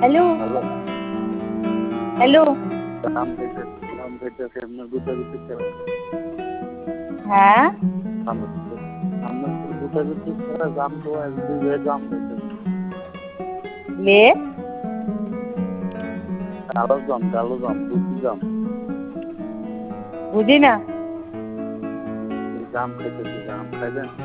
Hello hello, hello নাম খাইতেছে আপনার গুতাগুতি ছাড়া। হ্যাঁ আপনার গুতাগুতি ছাড়া জাম তো এক দুই জায়গায় জাম খাইতেছে। লে কালো জাম, দুটি জাম, বুঝি না জাম খাইতেছে, জাম খাইবেন?